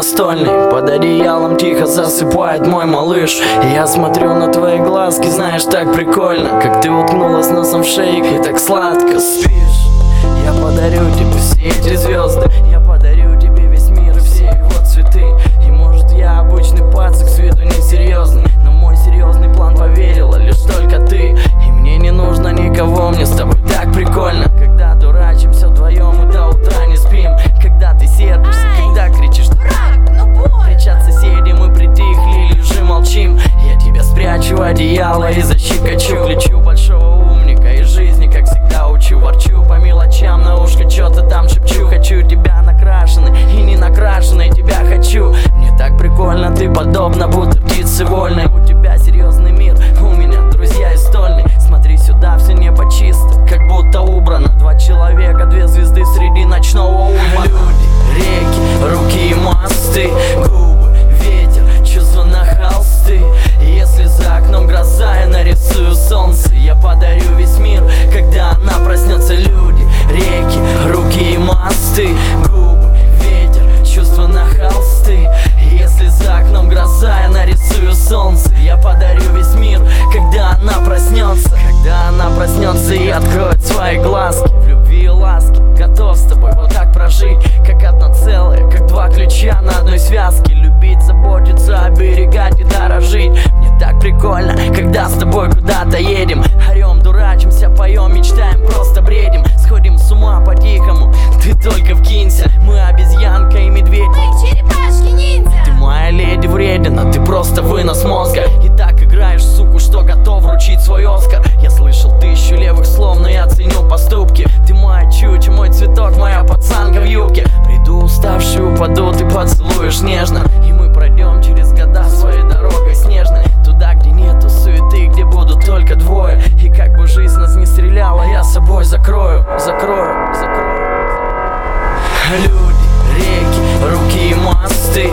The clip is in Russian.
настольной. Под одеялом тихо засыпает мой малыш. И я смотрю на твои глазки, знаешь, так прикольно, как ты уткнулась носом в шейку и так сладко спишь. Я подарю тебе все эти звезды, я подарю тебе весь мир и все его цветы. И может я обычный пацик, с виду несерьезный, но в мой серьезный план поверила лишь только ты. И мне не нужно никого, мне с тобой так прикольно, когда дурачимся вдвоем и до утра не спим. Когда ты сердишься, когда кричишь «Дурак, ну больно!» Кричат соседи, мы притихли, лежим, молчим. Я тебя спрячу в одеяло и защекочу. Лечу большого умника из жизни, как всегда учу. Ворчу по мелочам, на ушко что-то там шепчу. Хочу тебя накрашенной и не накрашенной, тебя хочу. Мне так прикольно, ты подобна будто птице вольной. У тебя серьезный мир, у меня друзья из стольной. Смотри сюда, все небо чисто, как будто убрано. Два человека, две звезды среди ночного ума. Люди, реки, руки и мосты, губы, ветер, чувства на холсты. Если за окном гроза, я нарисую солнце. Я подарю весь мир, когда она проснется. Люди, реки, руки и мосты, губы, ветер, чувства на холсты. Если за окном гроза, я нарисую солнце. Я подарю весь мир, когда она проснется. Когда она проснется и откроет свои глазки. В любви и ласке готов с тобой вот так прожить, как одно целое, как два ключа на одной связке. Любить, заботиться, оберегать и дорожить. Мне так прикольно, когда с тобой куда-то едем. Орем, дурачимся, поем, мечтаем, просто бредим. Сходим с ума по-тихому, ты только вкинься. Мы обезьянка и медведь, Мы черепашки-ниндзя. ты моя леди вредина, ты просто вынос мозга. И так играешь, суку, что готов вручить свой Оскар. Я слышал 1000 левых слов, но я ценю поступки. Ты моя чуча, мой цветок, моя пацанка в юбке. Приду уставший, упаду, ты поцелуешь нежно. И мы пройдем через года своей дорогой снежной. Туда, где нету суеты, где будут только двое. И как бы жизнь нас не стреляла, я собой закрою. Люди, реки, руки и мосты,